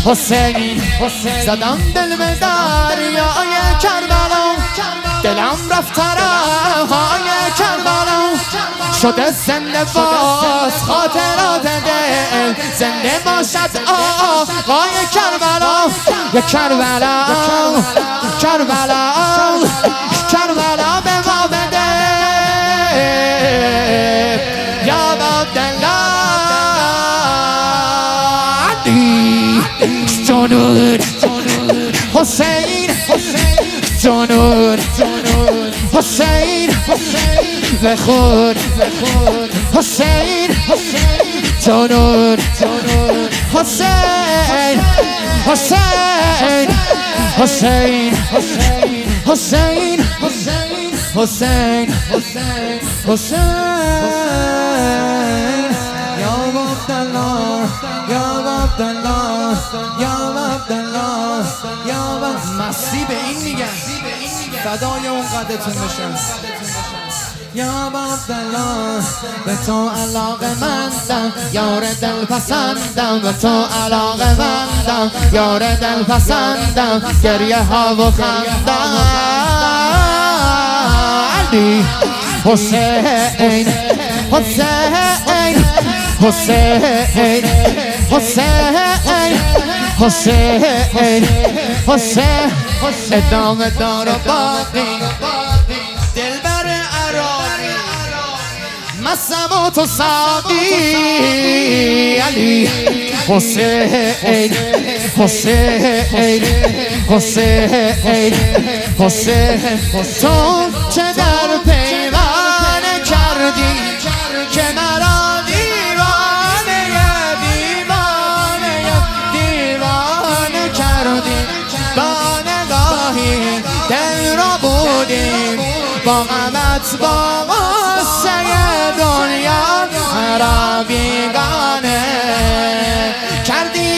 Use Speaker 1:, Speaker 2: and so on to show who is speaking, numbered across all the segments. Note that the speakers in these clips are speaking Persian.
Speaker 1: حسین زدم دل به دریای کربلا، دلم رفت طرفهای کربلا، شده زنده باز خاطرات دل، زنده باشد آقای کربلا. یا کربلا کربلا کربلا به ما بده یا عبدالله. جنون حسین جنون حسین بخون حسین جنون حسین حسین حسین حسین حسین حسین یا عبدالله یا عبدالله یا عبدالله یا مسیح به این میگن فدای اون قدتون بشن. یا عبدالله به تو علاقه مندم، یار دل پسندم، به تو علاقه مندم، یار دل پسندم، گریه ها و خندم. علی حسین حسین حسین حسین حسین حسین ادامه دار و باقی دلبر عراقی مسم و تو ساقی. علی حسین حسین حسین حسین تو چه در پیمان کردی که مرا دیوانه کردی، با نگاهی دل را بودیم، با غمت با غصه دنیا مرا بیگانه کردی.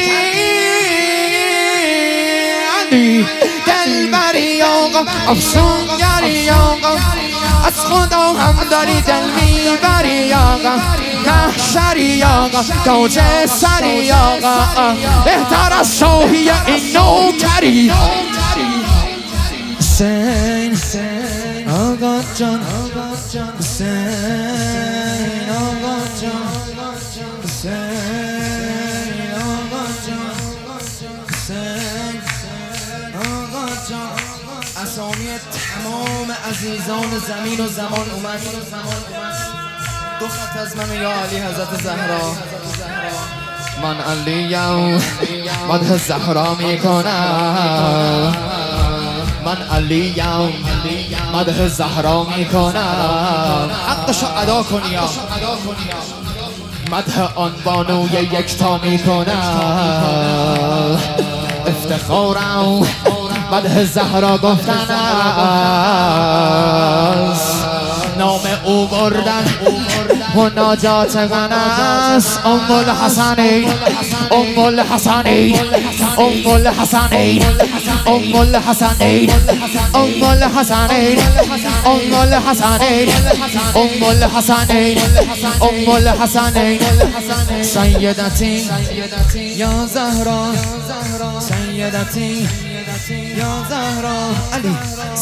Speaker 1: علی دلبری آقا افسونگری آقا، از خدا هم داری دل میبری آقا، محشری آقا تاج سری آقا، بهتر از شاهی این نوکری. حسین آقا جان حسین آقا جان حسین آقا جان حسین آقا جان. اسامی تمام عزیزان زمین و زمان اومد. دو خط از من یا علی حضرت زهرا. من علیم مدح زهرا میکنم، من علیم مدح زهرا میکنم. حقشو ادا کنی یا مدح آن بانوی یکتا میکنم. افتخارم مدح زهرا گفتن است، نام او بردن مناجات من است. ام الحسنین ام الحسنین ام الحسنین ام الحسنین ام الحسنین ام الحسنین ام الحسنین ام الحسنین سیدتی یا زهرا سیدتی یا زهرا. علی